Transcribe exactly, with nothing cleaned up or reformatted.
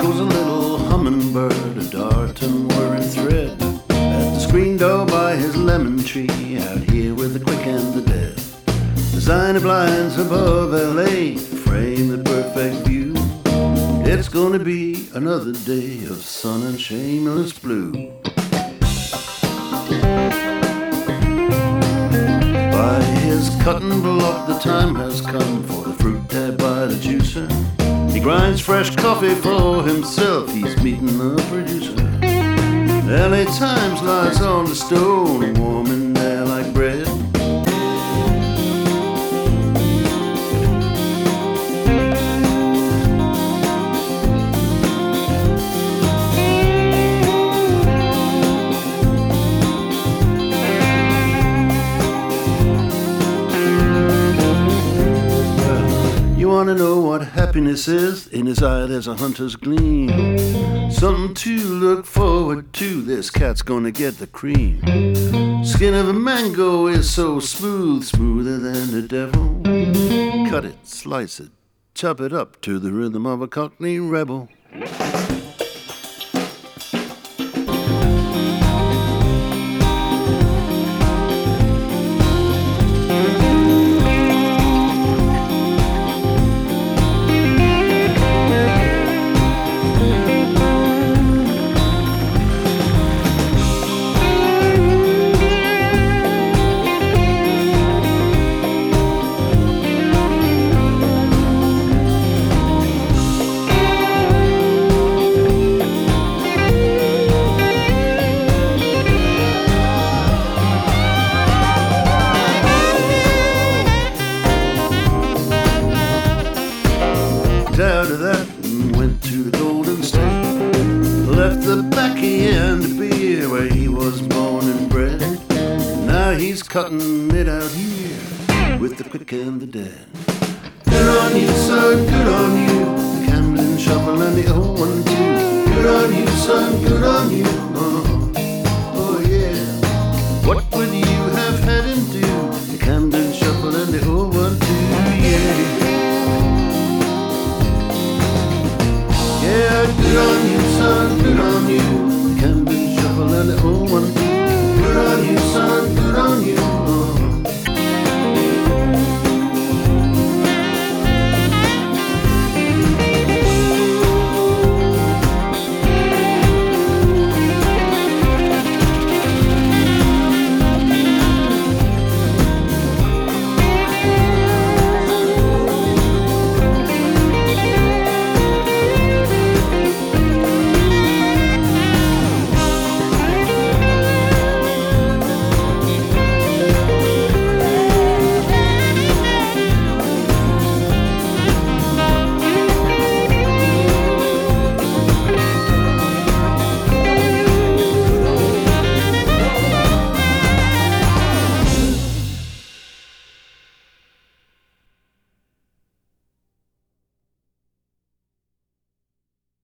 goes a little hummingbird, a dart and whirring thread, at the screen door by his lemon tree, out here with the quick and the dead. Designer blinds above L A frame the perfect view. It's gonna be another day of sun and shameless blue. By his cutting block the time has come for the fruit tab by the juicer. He grinds fresh coffee for himself, he's meeting the producer. L A Times lies on the stone, warm in there like bread. You wanna know what happiness is? In his eye there's a hunter's gleam. Something to look forward to, this cat's gonna get the cream. Skin of a mango is so smooth, smoother than the devil. Cut it, slice it, chop it up to the rhythm of a Cockney rebel. Out of that and went to the Golden State. Left the backy and the beer where he was born and bred. Now he's cutting it out here with the quick and the dead. Good on you, son, good on you. The Camden Shuffle and the old one too. Good on you, son, good on you.